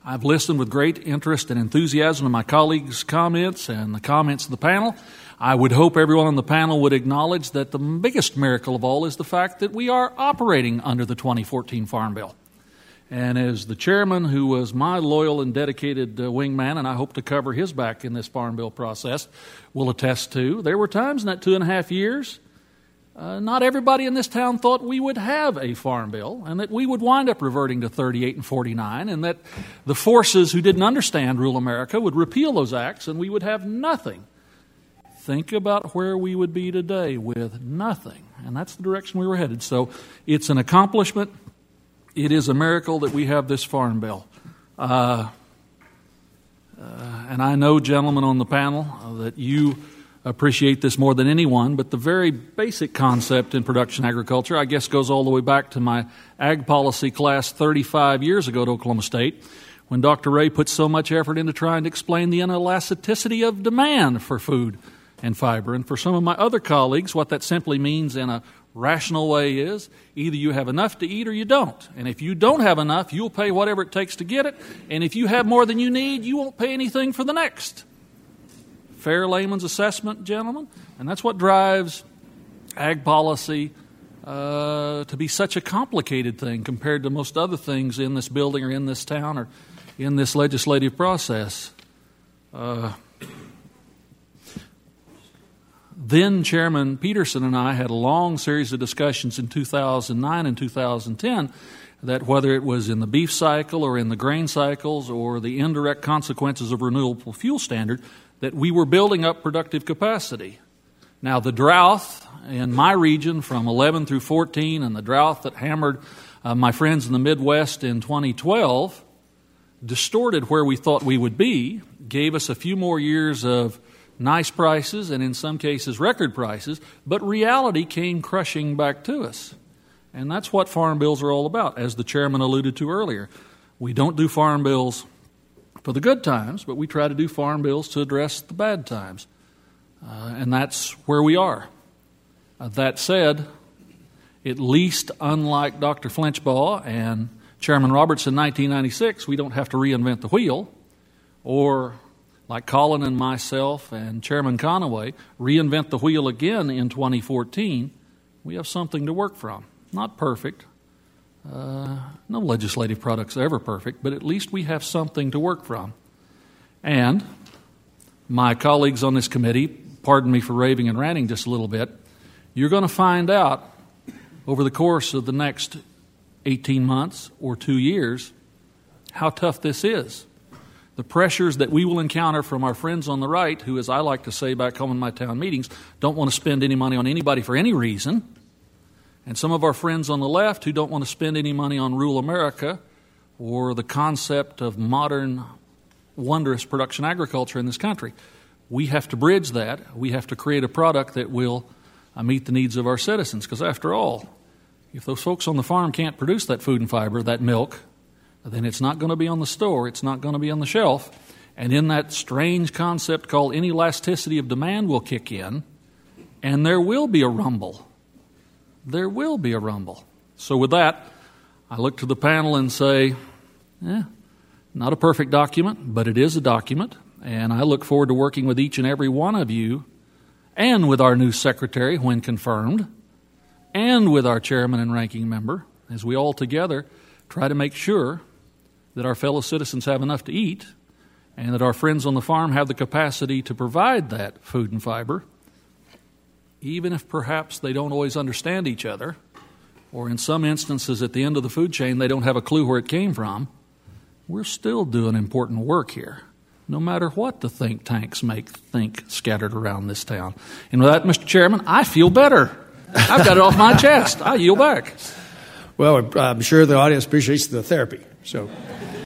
I've listened with great interest and enthusiasm to my colleagues' comments and the comments of the panel. I would hope everyone on the panel would acknowledge that the biggest miracle of all is the fact that we are operating under the 2014 Farm Bill. And as the chairman, who was my loyal and dedicated wingman, and I hope to cover his back in this Farm Bill process, will attest to, there were times in that 2.5 years, not everybody in this town thought we would have a Farm Bill and that we would wind up reverting to 38 and 49 and that the forces who didn't understand rural America would repeal those acts and we would have nothing. Think about where we would be today with nothing. And that's the direction we were headed. So it's an accomplishment. It is a miracle that we have this Farm Bill. And I know, gentlemen on the panel, that you appreciate this more than anyone, but the very basic concept in production agriculture, I guess, goes all the way back to my ag policy class 35 years ago at Oklahoma State, when Dr. Ray put so much effort into trying to explain the inelasticity of demand for food and fiber. And for some of my other colleagues, what that simply means in a rational way is either you have enough to eat or you don't. And if you don't have enough, you'll pay whatever it takes to get it. And if you have more than you need, you won't pay anything for the next. Fair layman's assessment, gentlemen. And that's what drives ag policy to be such a complicated thing compared to most other things in this building or in this town or in this legislative process. Then Chairman Peterson and I had a long series of discussions in 2009 and 2010 that whether it was in the beef cycle or in the grain cycles or the indirect consequences of renewable fuel standard, that we were building up productive capacity. Now, the drought in my region from 11 through 14 and the drought that hammered my friends in the Midwest in 2012 distorted where we thought we would be, gave us a few more years of nice prices and in some cases record prices, but reality came crushing back to us. And that's what farm bills are all about, as the chairman alluded to earlier. We don't do farm bills for the good times, but we try to do farm bills to address the bad times. And that's where we are. That said, at least unlike Dr. Flinchbaugh and Chairman Roberts in 1996, we don't have to reinvent the wheel, or like Colin and myself and Chairman Conaway, reinvent the wheel again in 2014, we have something to work from. Not perfect. No legislative product's ever perfect, but at least we have something to work from. And my colleagues on this committee, pardon me for raving and ranting just a little bit, you're going to find out over the course of the next 18 months or 2 years how tough this is. The pressures that we will encounter from our friends on the right, who, as I like to say back home in my town meetings, don't want to spend any money on anybody for any reason, and some of our friends on the left who don't want to spend any money on rural America or the concept of modern, wondrous production agriculture in this country. We have to bridge that. We have to create a product that will meet the needs of our citizens, because after all, if those folks on the farm can't produce that food and fiber, that milk, then it's not going to be on the store, it's not going to be on the shelf, and in that strange concept called inelasticity of demand will kick in, and there will be a rumble. There will be a rumble. So with that, I look to the panel and say, not a perfect document, but it is a document, and I look forward to working with each and every one of you, and with our new secretary when confirmed, and with our chairman and ranking member, as we all together try to make sure that our fellow citizens have enough to eat and that our friends on the farm have the capacity to provide that food and fiber, even if perhaps they don't always understand each other, or in some instances at the end of the food chain they don't have a clue where it came from. We're still doing important work here, no matter what the think tanks think scattered around this town. And with that, Mr. Chairman, I feel better. I've got it off my chest. I yield back. Well, I'm sure the audience appreciates the therapy. So